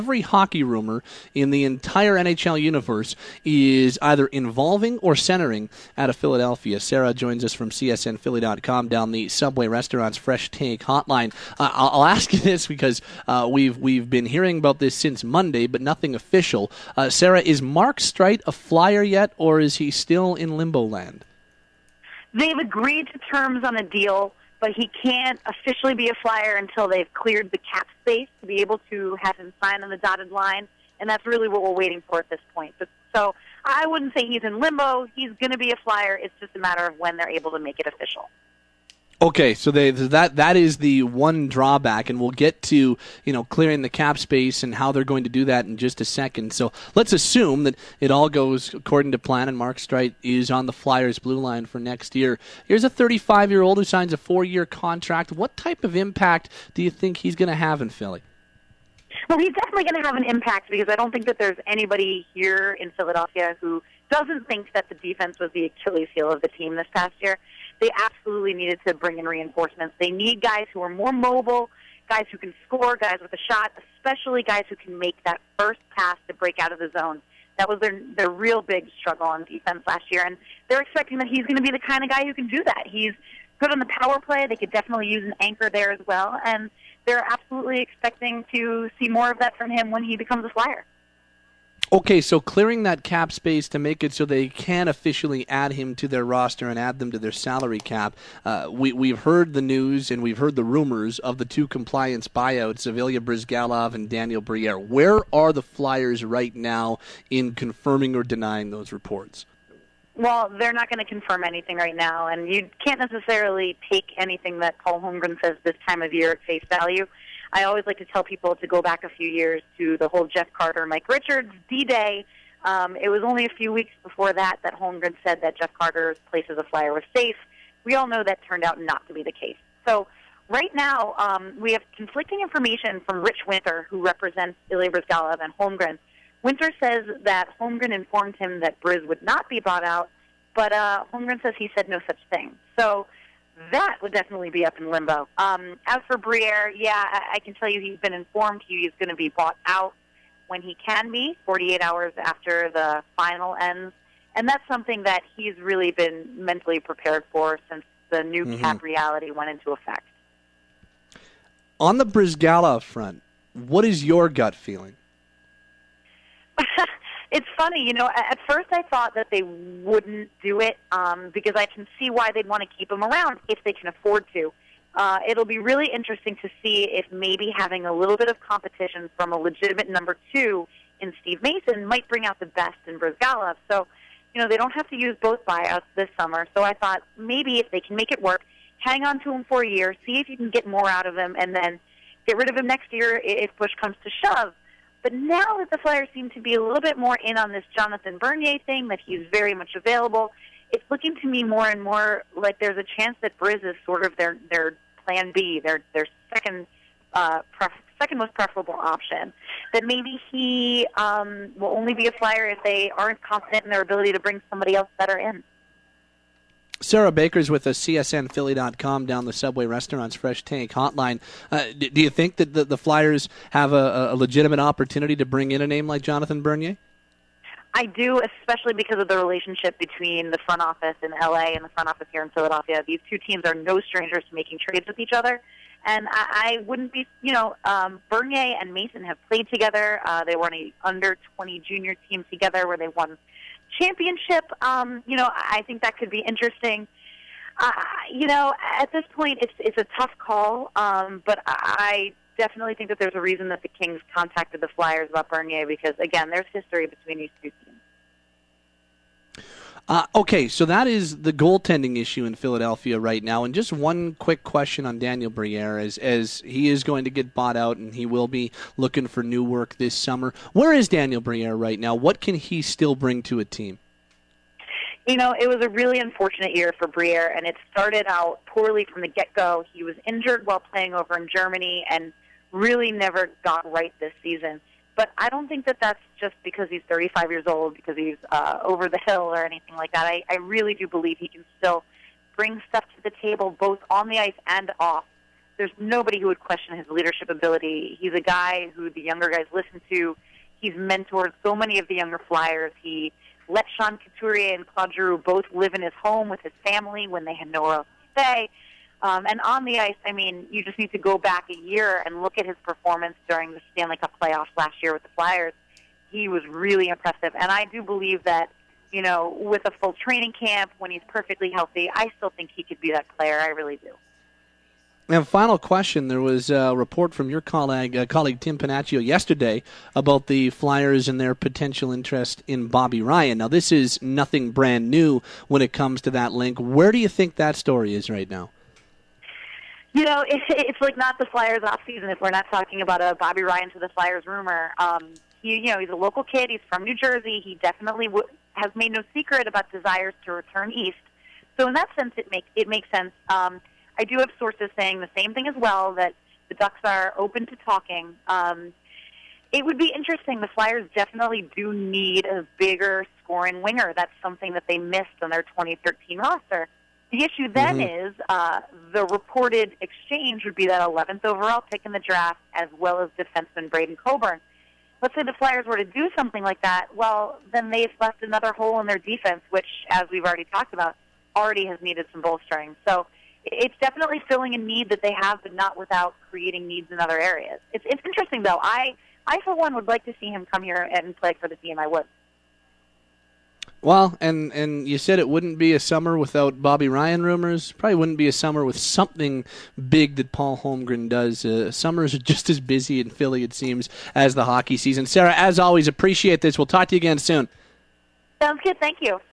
Every hockey rumor in the entire NHL universe is either involving or centering out of Philadelphia. Sarah joins us from CSNPhilly.com down the Subway Restaurant's Fresh Take hotline. I'll ask you this because we've been hearing about this since Monday, but nothing official. Sarah, is Mark Streit a Flyer yet, or is he still in limbo land? They've agreed to terms on a deal, but he can't officially be a Flyer until they've cleared the cap space to be able to have him sign on the dotted line, and that's really what we're waiting for at this point. So I wouldn't say he's in limbo. He's going to be a Flyer. It's just a matter of when they're able to make it official. Okay, so that is the one drawback, and we'll get to clearing the cap space and how they're going to do that in just a second. So let's assume that it all goes according to plan, and Mark Streit is on the Flyers' blue line for next year. Here's a 35-year-old who signs a 4-year contract. What type of impact do you think he's going to have in Philly? Well, he's definitely going to have an impact because I don't think that there's anybody here in Philadelphia who doesn't think that the defense was the Achilles heel of the team this past year. They absolutely needed to bring in reinforcements. They need guys who are more mobile, guys who can score, guys with a shot, especially guys who can make that first pass to break out of the zone. That was their real big struggle on defense last year, and they're expecting that he's going to be the kind of guy who can do that. He's good on the power play. They could definitely use an anchor there as well, and they're absolutely expecting to see more of that from him when he becomes a Flyer. Okay, so clearing that cap space to make it so they can officially add him to their roster and add them to their salary cap. We've heard the news and we've heard the rumors of the two compliance buyouts of Ilya Bryzgalov and Daniel Briere. Where are the Flyers right now in confirming or denying those reports? Well, they're not going to confirm anything right now, and you can't necessarily take anything that Paul Holmgren says this time of year at face value. I always like to tell people to go back a few years to the whole Jeff Carter, Mike Richards D-Day. It was only a few weeks before that Holmgren said that Jeff Carter's place as a Flyer was safe. We all know that turned out not to be the case. So right now we have conflicting information from Rich Winter, who represents Ilya Bryzgalov and Holmgren. Winter says that Holmgren informed him that Briz would not be bought out, but Holmgren says he said no such thing. So that would definitely be up in limbo. As for Briere, I can tell you he's been informed he is going to be bought out when he can be, 48 hours after the final ends. And that's something that he's really been mentally prepared for since the new cap reality went into effect. On the Bryzgalov front, what is your gut feeling? It's funny, at first I thought that they wouldn't do it because I can see why they'd want to keep him around if they can afford to. It'll be really interesting to see if maybe having a little bit of competition from a legitimate number 2 in Steve Mason might bring out the best in Bryzgalov. So, they don't have to use both buyouts this summer. So I thought maybe if they can make it work, hang on to him for a year, see if you can get more out of him, and then get rid of him next year if push comes to shove. But now that the Flyers seem to be a little bit more in on this Jonathan Bernier thing, that he's very much available, it's looking to me more and more like there's a chance that Briz is sort of their plan B, their second most preferable option. That maybe he will only be a Flyer if they aren't confident in their ability to bring somebody else better in. Sarah Baker's with us, CSNPhilly.com, down the Subway Restaurant's Fresh Take hotline. Do you think that the Flyers have a legitimate opportunity to bring in a name like Jonathan Bernier? I do, especially because of the relationship between the front office in L.A. and the front office here in Philadelphia. These two teams are no strangers to making trades with each other. And I wouldn't be, Bernier and Mason have played together. They were on an under-20 junior team together where they won championship. I think that could be interesting. At this point, it's a tough call, but I definitely think that there's a reason that the Kings contacted the Flyers about Bernier because, again, there's history between these two teams. Okay, so that is the goaltending issue in Philadelphia right now. And just one quick question on Daniel Briere, as he is going to get bought out and he will be looking for new work this summer. Where is Daniel Briere right now? What can he still bring to a team? It was a really unfortunate year for Briere, and it started out poorly from the get-go. He was injured while playing over in Germany and really never got right this season. But I don't think that that's just because he's 35 years old, because he's over the hill or anything like that. I really do believe he can still bring stuff to the table, both on the ice and off. there's nobody who would question his leadership ability. He's a guy who the younger guys listen to. He's mentored so many of the younger Flyers. He let Sean Couturier and Claude Giroux both live in his home with his family when they had nowhere else to stay. And on the ice, I mean, you just need to go back a year and look at his performance during the Stanley Cup playoffs last year with the Flyers. He was really impressive. And I do believe that, you know, with a full training camp, when he's perfectly healthy, I still think he could be that player. I really do. And final question, there was a report from your colleague Tim Panaccio yesterday about the Flyers and their potential interest in Bobby Ryan. Now, this is nothing brand new when it comes to that link. Where do you think that story is right now? You know, it's like not the Flyers offseason if we're not talking about a Bobby Ryan to the Flyers rumor. He's a local kid. He's from New Jersey. He definitely has made no secret about desires to return east. So in that sense, it makes sense. I do have sources saying the same thing as well, that the Ducks are open to talking. It would be interesting. The Flyers definitely do need a bigger scoring winger. That's something that they missed on their 2013 roster. The issue then is the reported exchange would be that 11th overall pick in the draft, as well as defenseman Braden Coburn. Let's say the Flyers were to do something like that, well, then they've left another hole in their defense, which, as we've already talked about, already has needed some bolstering. So it's definitely filling a need that they have, but not without creating needs in other areas. It's interesting, though. I, for one, would like to see him come here and play for the team. I would. Well, and you said it wouldn't be a summer without Bobby Ryan rumors. Probably wouldn't be a summer with something big that Paul Holmgren does. Summers are just as busy in Philly, it seems, as the hockey season. Sarah, as always, appreciate this. We'll talk to you again soon. Sounds good. Thank you.